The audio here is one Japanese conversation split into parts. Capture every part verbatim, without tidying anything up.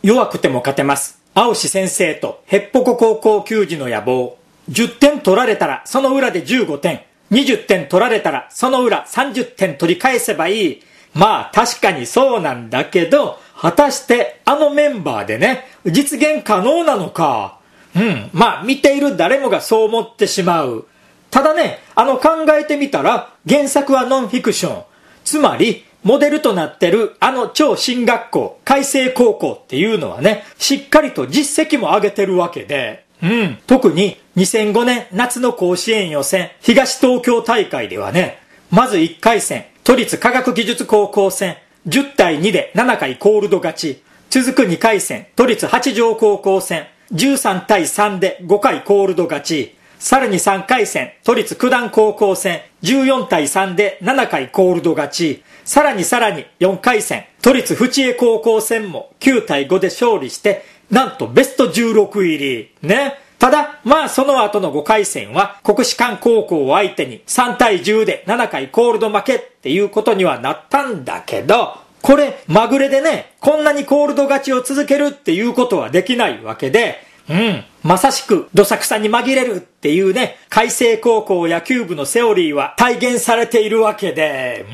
弱くても勝てます。青志先生とヘッポコ高校球児の野望。じゅってん取られたらその裏でじゅうごてん。にじゅってん取られたらその裏さんじゅってん取り返せばいい。まあ確かにそうなんだけど、果たしてあのメンバーでね、実現可能なのか。うん、まあ見ている誰もがそう思ってしまう。ただね、あの考えてみたら原作はノンフィクション。つまりモデルとなってるあの超進学校、開成高校っていうのはね、しっかりと実績も上げてるわけで、うん、特ににせんごねん夏の甲子園予選東東京大会ではね、まずいっかい戦、都立科学技術高校戦、じゅうたいにでななかいコールド勝ち。続くにかい戦、都立八条高校戦、じゅうさんたいさんでごかいコールド勝ち。さらにさんかい戦、都立九段高校戦、じゅうよんたいさんでななかいコールド勝ち。さらにさらによんかい戦、都立淵江高校戦もきゅうたいごで勝利して、なんとベストじゅうろく入り。ね。ただ、まあその後のごかい戦は国士舘高校を相手にさんたいじゅうでななかいコールド負けっていうことにはなったんだけど、これまぐれでね、こんなにコールド勝ちを続けるっていうことはできないわけで、うん、まさしくどさくさに紛れるっていうね、開成高校野球部のセオリーは体現されているわけで、うん。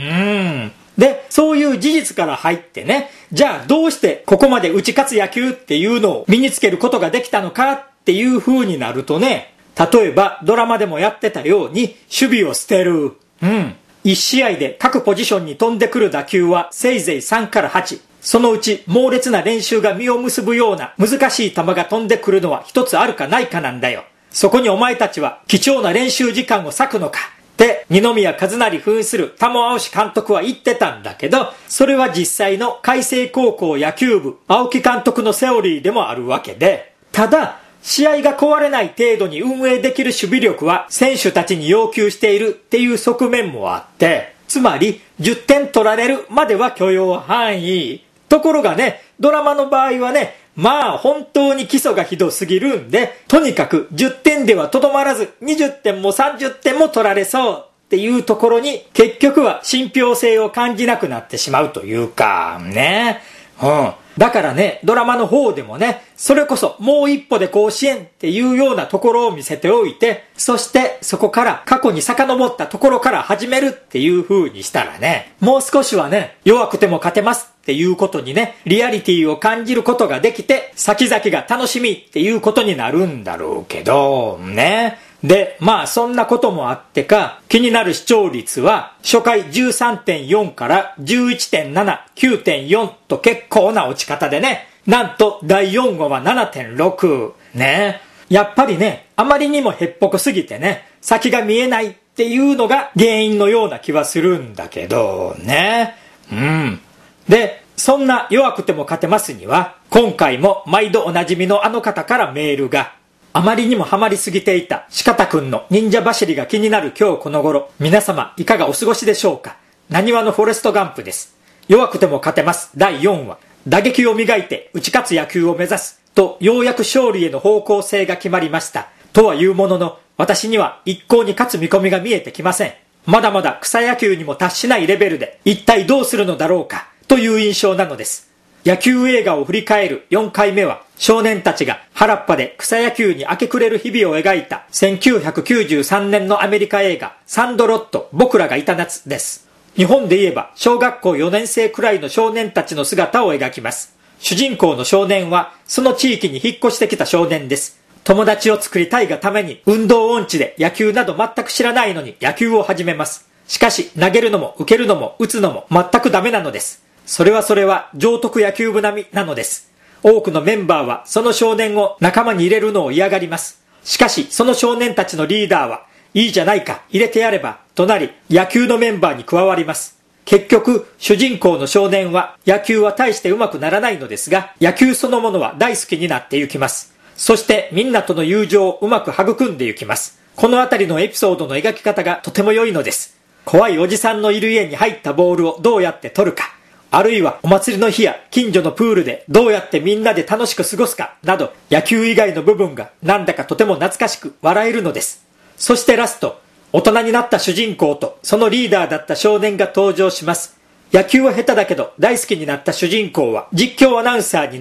で、そういう事実から入ってね、じゃあどうしてここまで打ち勝つ野球っていうのを身につけることができたのかっていう風になるとね、例えばドラマでもやってたように守備を捨てる。うん。いち試合で各ポジションに飛んでくる打球はせいぜいさんからはち。そのうち猛烈な練習が実を結ぶような難しい球が飛んでくるのは一つあるかないかなんだよ。そこにお前たちは貴重な練習時間を割くのか。って二宮和也扮する玉尾青志監督は言ってたんだけど、それは実際の開成高校野球部青木監督のセオリーでもあるわけで、ただ試合が壊れない程度に運営できる守備力は選手たちに要求しているっていう側面もあって、つまりじゅってん取られるまでは許容範囲。ところがね、ドラマの場合はね、まあ本当に基礎がひどすぎるんで、とにかくじゅってんではとどまらずにじゅってんもさんじゅってんも取られそうっていうところに結局は信憑性を感じなくなってしまうというか、ね。うん。だからね、ドラマの方でもね、それこそもう一歩で甲子園っていうようなところを見せておいて、そしてそこから過去に遡ったところから始めるっていう風にしたらね、もう少しはね、弱くても勝てますっていうことにね、リアリティを感じることができて、先々が楽しみっていうことになるんだろうけど、ね。で、まあそんなこともあってか、気になる視聴率は初回 じゅうさんてんよん から じゅういってんなな、きゅうてんよん と結構な落ち方でね、なんとだいよんわは ななてんろく。ね。やっぱりね、あまりにもへっぽこすぎてね、先が見えないっていうのが原因のような気はするんだけど、ね。うん。で、そんな弱くても勝てますには、今回も毎度おなじみのあの方からメールが、あまりにもハマりすぎていた四方くんの忍者走りが気になる今日この頃、皆様いかがお過ごしでしょうか。なにわのフォレストガンプです。弱くても勝てますだいよんわ。打撃を磨いて打ち勝つ野球を目指すと、ようやく勝利への方向性が決まりました。とはいうものの、私には一向に勝つ見込みが見えてきません。まだまだ草野球にも達しないレベルで、一体どうするのだろうかという印象なのです。野球映画を振り返るよんかいめは、少年たちが原っぱで草野球に明け暮れる日々を描いたせんきゅうひゃくきゅうじゅうさんねんのアメリカ映画サンドロット僕らがいた夏です。日本で言えば小学校よねん生くらいの少年たちの姿を描きます。主人公の少年はその地域に引っ越してきた少年です。友達を作りたいがために運動音痴で野球など全く知らないのに野球を始めます。しかし投げるのも受けるのも打つのも全くダメなのです。それはそれは上徳野球部並みなのです。多くのメンバーはその少年を仲間に入れるのを嫌がります。しかしその少年たちのリーダーは、いいじゃないか入れてやればとなり、野球のメンバーに加わります。結局主人公の少年は野球は大して上手くならないのですが、野球そのものは大好きになってゆきます。そしてみんなとの友情をうまく育んでゆきます。このあたりのエピソードの描き方がとても良いのです。怖いおじさんのいる家に入ったボールをどうやって取るか、あるいはお祭りの日や近所のプールでどうやってみんなで楽しく過ごすかなど、野球以外の部分がなんだかとても懐かしく笑えるのです。そしてラスト、大人になった主人公とそのリーダーだった少年が登場します。野球は下手だけど大好きになった主人公は実況アナウンサーになり、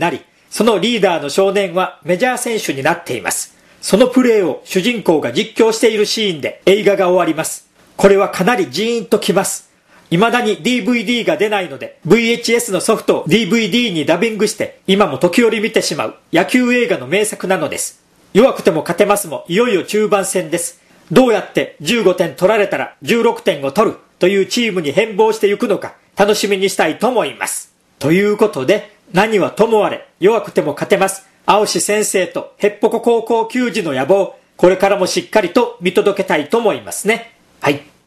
そのリーダーの少年はメジャー選手になっています。そのプレーを主人公が実況しているシーンで映画が終わります。これはかなりジーンときます。未だに ディーブイディー が出ないので ブイエイチエス のソフトを ディーブイディー にダビングして今も時折見てしまう野球映画の名作なのです。弱くても勝てますもいよいよ中盤戦です。どうやってじゅうごてん取られたらじゅうろくてんを取るというチームに変貌していくのか楽しみにしたいと思います。ということで何はともあれ弱くても勝てます青志先生とヘッポコ高校球児の野望、これからもしっかりと見届けたいと思いますね。はい。